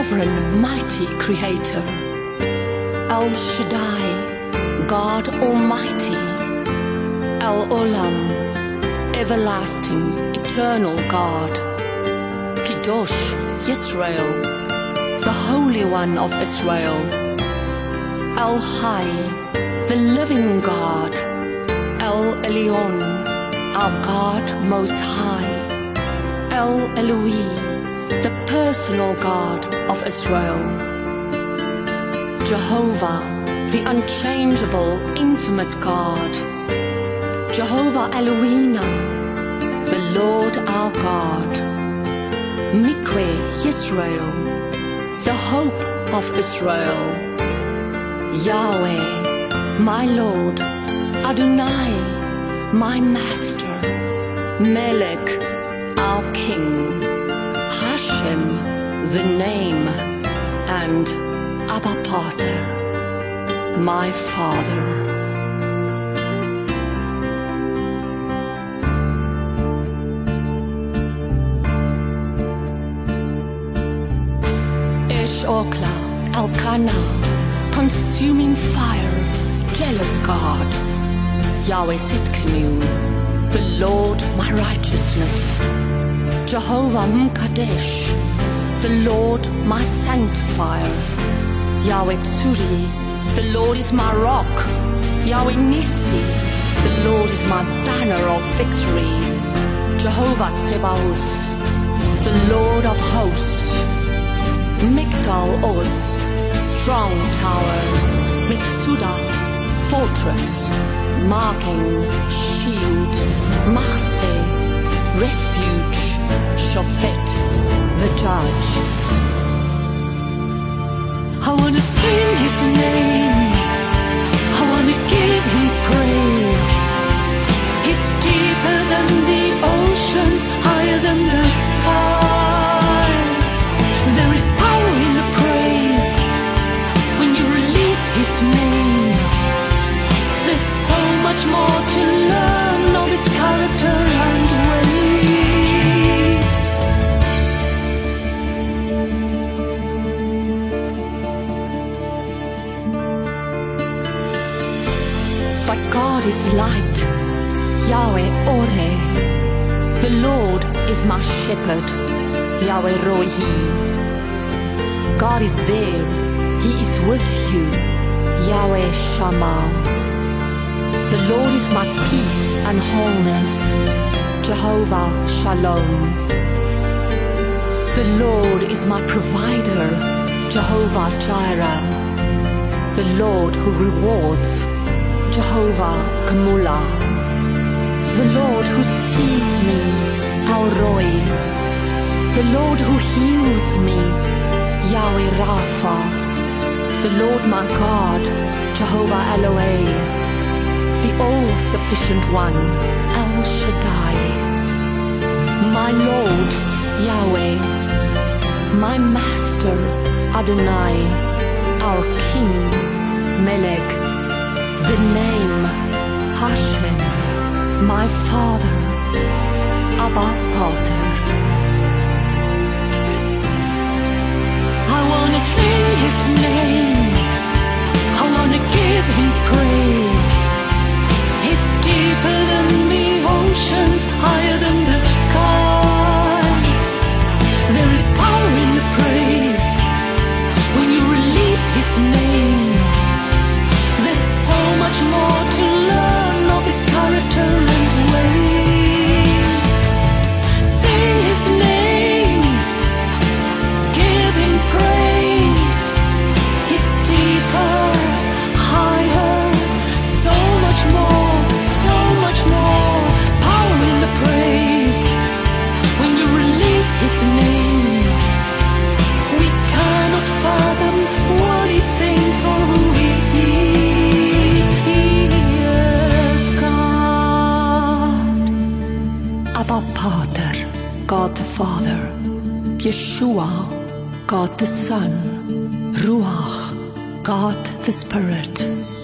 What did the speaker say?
sovereign, mighty creator. El Shaddai, God Almighty. El Olam, everlasting, eternal God. Kiddush, Yisrael, the Holy One of Israel. El Chai, the living God. El Elyon, our God Most High. El Eloi, the personal God of Israel. Jehovah, the unchangeable, intimate God. Jehovah Elohim, the Lord our God. Mikwe Yisrael, the hope of Israel. Yahweh, my Lord. Adonai, my Master. Melech, our King. Hashem, the name. And Abba Pater, my Father. Okla, Elkanah, consuming fire, jealous God. Yahweh Sitkenu, the Lord my righteousness. Jehovah Mkadesh, the Lord my sanctifier. Yahweh Tsuri, the Lord is my rock. Yahweh Nissi, the Lord is my banner of victory. Jehovah Tsebaoth, the Lord of hosts. Migdal Oz, strong tower. Mitsuda, fortress. Marking, shield. Marse, refuge. Shofet, the judge. I wanna sing his names. I wanna give him praise. He's deeper than the oceans, higher than the skies. There is power in the praise when you release his names. There's so much more to learn of his character and ways. But God is light, Yahweh Oreh. The Lord is my shepherd, Yahweh Rohi. God is there, He is with you, Yahweh Shammah. The Lord is my peace and wholeness, Jehovah Shalom. The Lord is my provider, Jehovah Jireh. The Lord who rewards, Jehovah Kamula. The Lord who sees me, El Roi. The Lord who heals me, Yahweh Rapha. The Lord my God, Jehovah Elohei. The all-sufficient one, El Shaddai. My Lord, Yahweh. My Master, Adonai. Our King, Melech. The name, Hashem. My Father, Abba Pater. I wanna sing his names. I wanna give him praise. He's deeper than the oceans, higher than the skies. There is power in the praise when you release his names. There's so much more to learn of his character and ways. Sing his names, give him praise. He's deeper, higher, so much more, so much more. Power in the praise when you release his names. We cannot fathom what he thinks or who he is. He is God. Abba Pater, God the Father. Yeshua, God the Son. Ruach, God the Spirit.